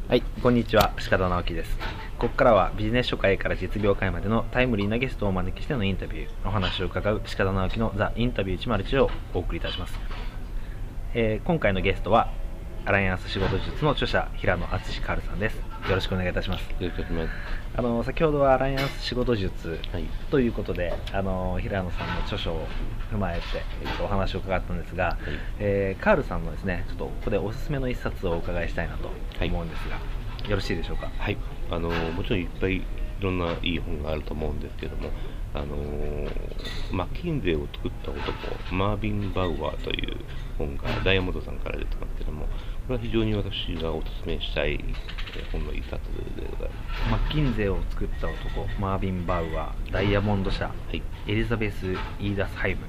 はい、こんにちは、鹿田直樹です。ここからはビジネス書会から実業界までのタイムリーなゲストをお招きしてのインタビュー、お話を伺う鹿田直樹のザ・インタビュー101をお送りいたします。今回のゲストはアライアンス仕事術の著者平野敦カールさんです。よろしくお願いいたします。 よろしくお願いします。先ほどはアライアンス仕事術ます。 ということで、平野さんの著書を踏まえて、お話を伺ったんですが、カールさんのですね、ちょっとここでおすすめの一冊をお伺いしたいなと思うんですが、よろしいでしょうか。 はい、もちろんいっぱいいろんないい本があると思うんですけども、マッキンゼーを作った男マービン・バウアーという本がダイヤモンドさんから出てますけども、これは非常に私がお勧めしたい本の一冊でございます。 マッキンゼーを作った男マービン・バウアー、ダイヤモンド社、エリザベス・イーダスハイム。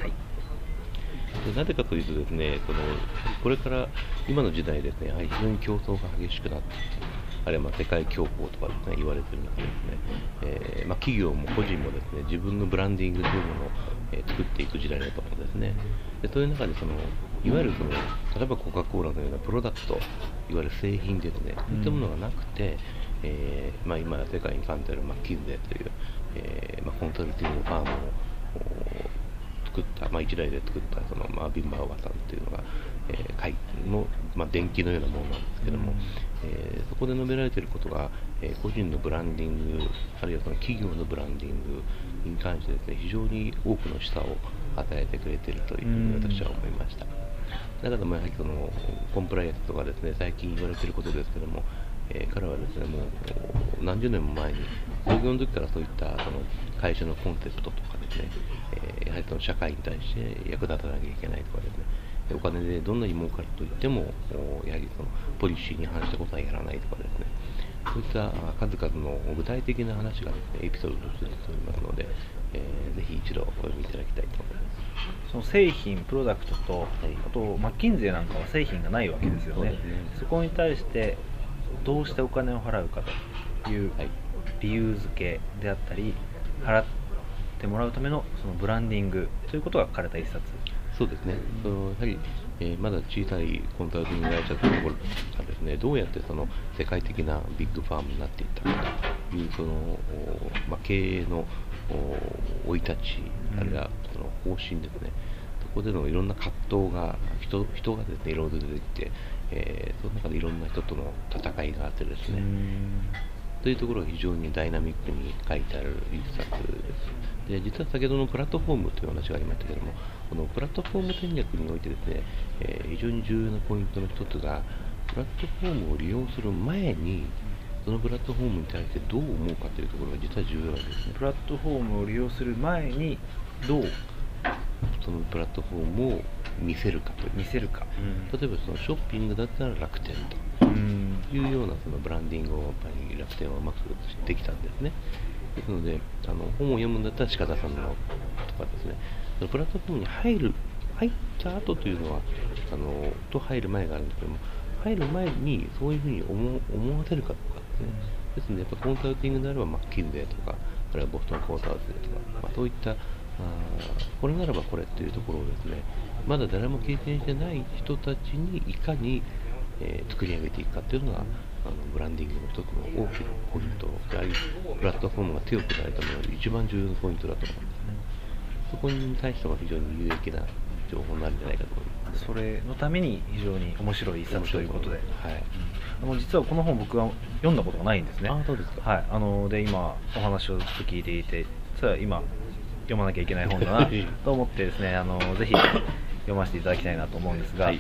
なぜかというとですね、これから今の時代ですね、やはり非常に競争が激しくなっていて、あるいは世界恐慌とかですね、言われている中でですね、企業も個人もですね、自分のブランディングというものを、作っていく時代だと思うんですね。でそういう中でいわゆる例えばコカ・コーラのようなプロダクト、いわゆる製品ですね、そういったものがなくて、今世界に感じるマッキンゼーという、コンサルティングファームを作った、一台で作ったマービン・バウアーさんというのが、会の、電気のようなものなんですけども、そこで述べられていることが、個人のブランディング、あるいは企業のブランディングに関してですね、非常に多くの示唆を与えてくれているというふうに私は思いました。だからやはりコンプライアンスとかですね、最近言われていることですけども、彼はですね、もう何十年も前に創業の時からそういった会社のコンセプトとかですね、やはり社会に対して役立たなきゃいけないとかですね、お金でどんなに儲かるといっても、やはりポリシーに反したことはやらないとかですね、そういった数々の具体的な話がですね、エピソードとして出ておりますので、ぜひ一度お読みいただきたいと思います。 その製品、プロダクトと、あとマッキンゼーなんかは製品がないわけですよね。そこに対してどうしてお金を払うかという理由付けであったり、払ってもらうためのそのブランディングということが書かれた一冊。 そうですね。やはり、まだ小さいコンサルティング会社というところがですね、どうやって世界的なビッグファームになっていったかという経営の生い立ち、あるいは方針ですね。そこでのいろんな葛藤が人がですね、いろいろ出てきて、その中でいろんな人との戦いがあってですね、というところが非常にダイナミックに書いてある一冊です。で、実は先ほどのプラットフォームという話がありましたけれども、このプラットフォーム戦略においてですね、非常に重要なポイントの一つが、プラットフォームを利用する前に、そのプラットフォームに対してどう思うかというところが実は重要なんですね。 プラットフォームを利用する前にどうそのプラットフォームを見せるかという。 見せるか。 例えばショッピングだったら楽天というようなブランディングをやっぱり楽天はうまくできたんですね。ですので、本を読むんだったら鹿田さんのとかですね、プラットフォームに入った後というのは、入る前があるんですけども、入る前にそういうふうに思わせるかとかですね。ですので、やっぱコンサルティングであればマッキンゼーとか、あるいはボストンコンサルティングとか、そういったこれならばこれっていうところをですね、まだ誰も経験してない人たちにいかに、作り上げていくかっていうのがブランディングの一つの大きなポイントであり、プラットフォームが強くなるための一番重要なポイントだと思うんですね。そこに対しては非常に有益な情報になるんじゃないかと思います。 それのために非常に面白い一冊ということで、 はい、 実はこの本僕は読んだことがないんですね。 そうですか。 はい、で今お話をずっと聞いていて、それは今読まなきゃいけない本だなと思ってですね、ぜひ読ませていただきたいなと思うんですが、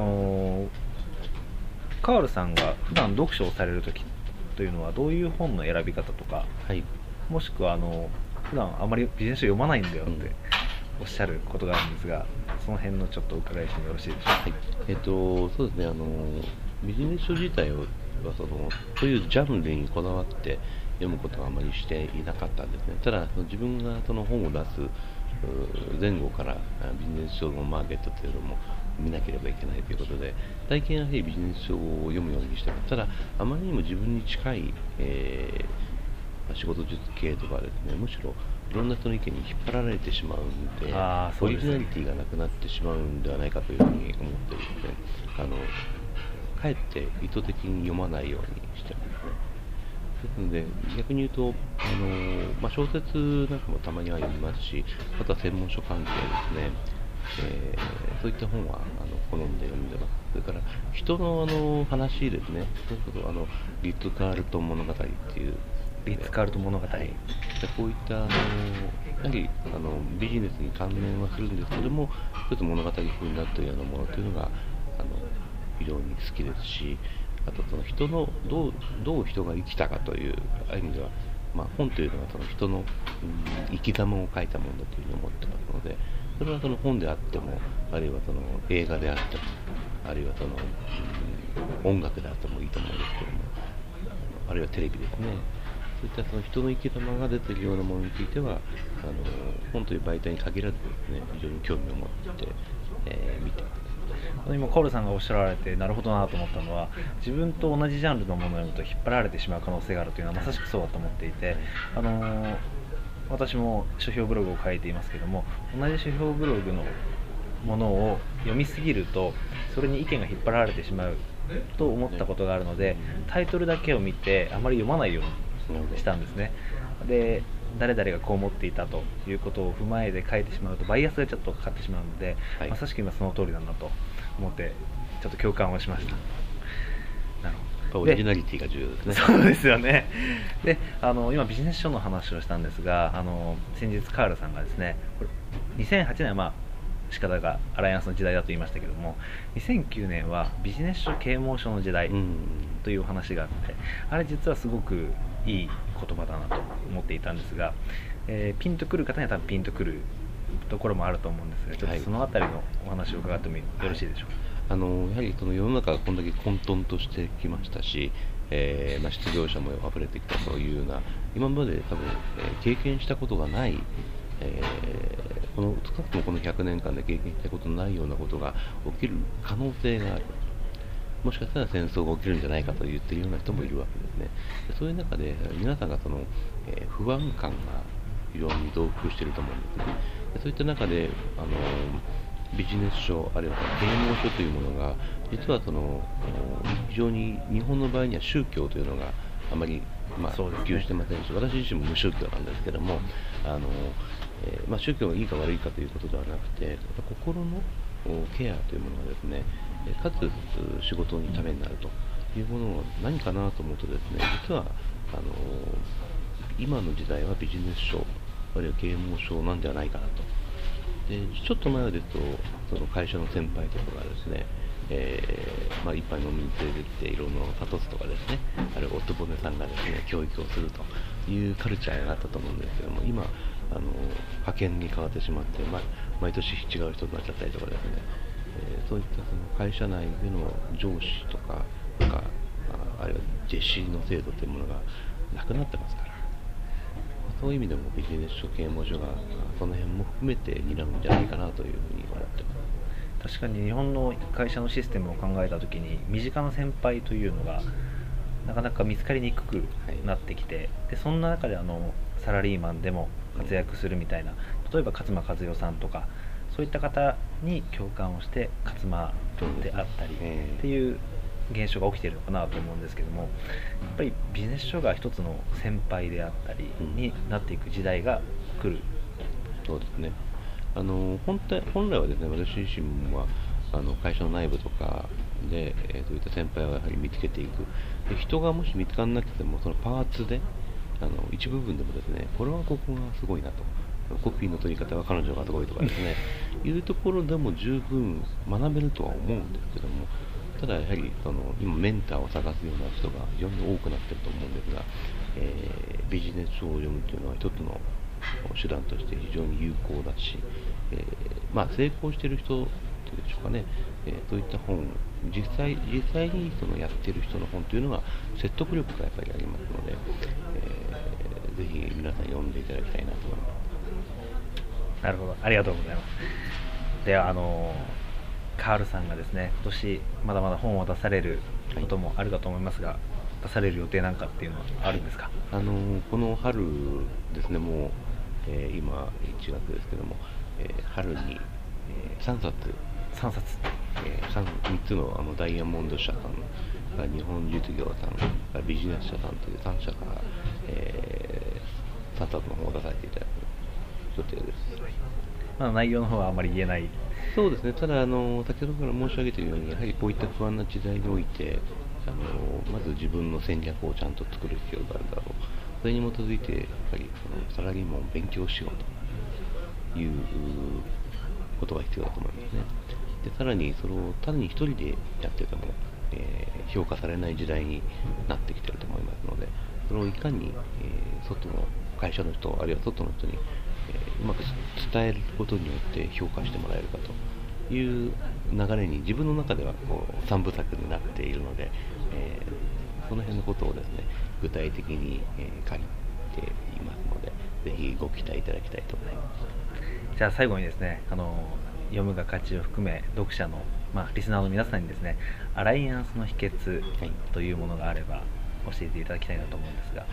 カールさんが普段読書をされるときというのはどういう本の選び方とか、もしくは普段あまりビジネス書読まないんだよっておっしゃることがあるんですが、その辺のちょっとお伺いしてもよろしいでしょうか。 そうですね、ビジネス書自体はそういうジャンルにこだわって読むことはあまりしていなかったんですね。ただ自分が本を出す前後からビジネス書のマーケットというのも見なければいけないということで、最近はやはりビジネス書を読むようにしてます。ただあまりにも自分に近い、仕事術系とかですね、むしろいろんな人の意見に引っ張られてしまうんで、オリジナリティがなくなってしまうんではないかというふうに思っているので、 かえって意図的に読まないようにしてますね。ですので、逆に言うと、小説なんかもたまには読みますし、あとは専門書関係ですね、そういった本は好んで読んでます。それから人の話ですね、それこそリッツ・カールトン物語っていう、 リッツ・カールトン物語、 はい、こういったやはりビジネスに関連はするんですけども、一つ物語風になっているようなものというのが非常に好きですし、あとその人のどう人が生きたかという意味では、本というのはその人の、生き様を書いたものだというふうに思ってますので、それはその本であっても、あるいはその映画であっても、あるいはその、音楽であってもいいと思うんですけども、あるいはテレビですね、そういったその人の生き様が出ているようなものについては、本という媒体に限らずですね、非常に興味を持って、見てます。 今コールさんがおっしゃられてなるほどなと思ったのは、自分と同じジャンルのものを読むと引っ張られてしまう可能性があるというのはまさしくそうだと思っていて、私も書評ブログを書いていますけども、同じ書評ブログのものを読みすぎるとそれに意見が引っ張られてしまうと思ったことがあるので、タイトルだけを見てあまり読まないようにしたんですね。で、誰々がこう思っていたということを踏まえて書いてしまうとバイアスがちょっとかかってしまうので、まさしく今その通りだなと思ってちょっと共感をしました。なるほど。 オリジナリティが重要ですね。 そうですよね。で、今ビジネス書の話をしたんですが、先日カールさんがですね、これ2008年は仕方がアライアンスの時代だと言いましたけども、2009年はビジネス書啓蒙書の時代というお話があって、あれ実はすごくいい言葉だなと思っていたんですが、ピンとくる方には多分ピンとくるところもあると思うんですが、ちょっとそのあたりのお話を伺ってもよろしいでしょうか。 やはりその世の中がこんだけ混沌としてきましたし、失業者も溢れてきたというような、今まで多分、経験したことがない、少なくともこの100年間で経験したことのないようなことが起きる可能性がある。もしかしたら戦争が起きるんじゃないかと言っているような人もいるわけですね。そういう中で皆さんがその、不安感が非常に増幅していると思うんですね。そういった中でビジネス書あるいは啓蒙書というものが実はその非常に日本の場合には宗教というのがあまり普及してませんし、私自身も無宗教なんですけども、宗教がいいか悪いかということではなくて、心のケアというものがですね、かつ仕事にためになるというものを何かなと思うとですね、実は今の時代はビジネス書あるいは啓蒙書なんじゃないかなと。でちょっと前ですとその会社の先輩とかがですね、一杯飲みに連れてきていろんなのを諭すとかですね、あるいはおつぼねさんがですね教育をするというカルチャーがあったと思うんですけども、今派遣に変わってしまって、毎年違う人になっちゃったりとかですね、そういったその会社内での上司とかあるいは弟子の制度というものがなくなってますから、そういう意味でもビジネス書啓蒙書がその辺も含めて担うんじゃないかなというふうに思ってます。 確かに日本の会社のシステムを考えたときに身近な先輩というのがなかなか見つかりにくくなってきて、でそんな中でサラリーマンでも活躍するみたいな、例えば勝間和代さんとかそういった方に共感をして勝間であったりっていう現象が起きているのかなと思うんですけども、やっぱりビジネス書が一つの先輩であったりになっていく時代が来る。 そうですね。本来はですね、私自身は会社の内部とかで、そういった先輩をやはり見つけていく。で人がもし見つからなくてもそのパーツで一部分でもですね、これはここがすごいなと、コピーの取り方は彼女がすごいとかですねいうところでも十分学べるとは思うんですけども、ただやはり今メンターを探すような人が非常に多くなっていると思うんですが、ビジネス書を読むというのは一つの手段として非常に有効だし、成功している人でしょうかね、そういった本、実際にそのやっている人の本というのは説得力がやっぱりありますので、ぜひ皆さん読んでいただきたいなと思います。 なるほど、ありがとうございます。ではカールさんがですね、今年まだまだ本を出されることもあるかと思いますが、出される予定なんかっていうのはあるんですか？ この春ですね、もう、今1月ですけども、春に3冊 3つのダイヤモンド社さん日本実業さんビジネス社さんという3社から、3冊の本を出させていただく予定です。 まあ、内容の方はあまり言えない。 そうですね。ただ先ほどから申し上げているように、やはりこういった不安な時代においてまず自分の戦略をちゃんと作る必要があるだろう。それに基づいてやっぱりサラリーマンを勉強しようということが必要だと思いますね。でさらにそれを単に一人でやってても、評価されない時代になってきていると思いますので、それをいかに、外の会社の人あるいは外の人に、うまく伝えることによって評価してもらえるかという流れに自分の中ではこう3部作になっているので、その辺のことをですね具体的に、書いていますので、ぜひご期待いただきたいと思います。 じゃあ最後にですね、読むが価値を含め読者の、リスナーの皆さんにですね、アライアンスの秘訣というものがあれば教えていただきたいなと思うんですが、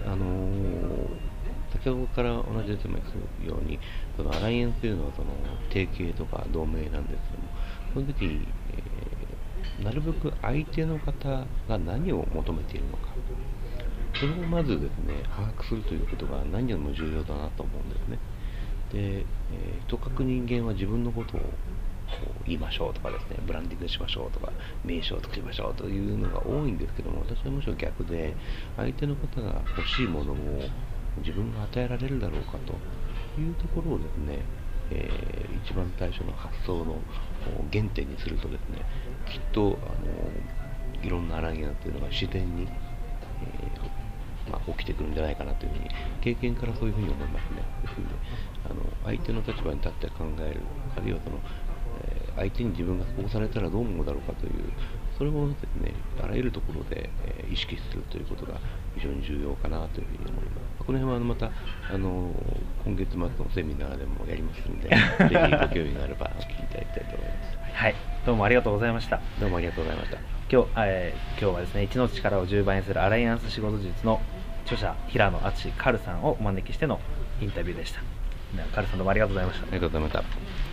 先ほどから同じ出てますように、そのアライアンスというのはその提携とか同盟なんですけども、その時に、なるべく相手の方が何を求めているのか、それをまずですね把握するということが何よりも重要だなと思うんですね。で、とかく人間は自分のことを言いましょうとかですね、ブランディングしましょうとか、名称を作りましょうというのが多いんですけども、私はむしろ逆で、相手の方が欲しいものを自分が与えられるだろうかというところをですね、一番最初の発想の原点にするとですね、きっといろんなアライアンスというのが自然に、起きてくるんじゃないかなというふうに経験からそういうふうに思いますね。ですので相手の立場に立って考える、あるいは相手に自分がこうされたらどう思うだろうかという、それをですねあらゆるところで、意識するということが非常に重要かなというふうに思います。この辺はまた今月末のセミナーでもやりますのでぜひご興味があればお聞きいただきたいと思います。 はい、どうもありがとうございました。 どうもありがとうございました。 今日はですね、1の力を10倍にするアライアンス仕事術の著者平野敦カルさんをお招きしてのインタビューでした。カルさんどうもありがとうございました。 ありがとうございました。